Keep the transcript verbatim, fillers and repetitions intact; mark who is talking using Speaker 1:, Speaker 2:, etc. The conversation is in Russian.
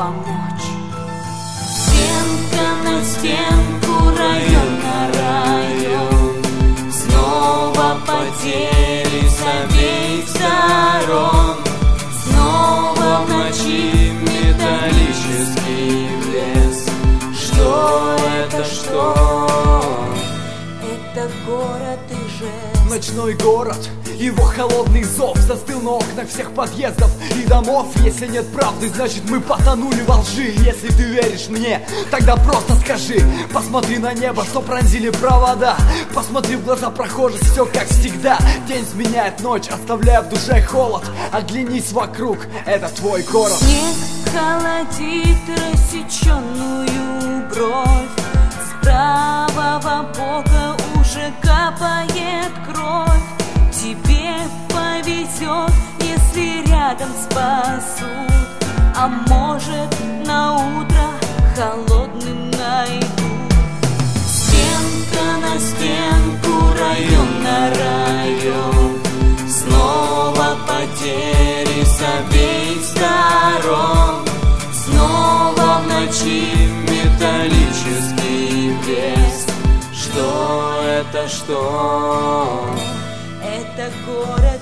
Speaker 1: помочь. Стенка на стенку, район на район, снова потери с обеих сторон. Снова в ночи металлический лес. Что это, что? Это город Ижевск.
Speaker 2: Ночной город, его холодный зов застыл на окнах всех подъездов и домов. Если нет правды, значит мы потонули во лжи. Если ты веришь мне, тогда просто скажи. Посмотри на небо, что пронзили провода. Посмотри в глаза прохожих, все как всегда. День сменяет ночь, оставляя в душе холод. Оглянись вокруг, это твой город.
Speaker 1: Снег холодит рассеченную бровь. С правого бока уже капает кровь. Тебе повезет, если рядом спасут, а может на утро холодным найдут. Стенка на стенку, район на район, снова потери с обеих сторон. Снова в ночи металлический лес. Что это, что? Это город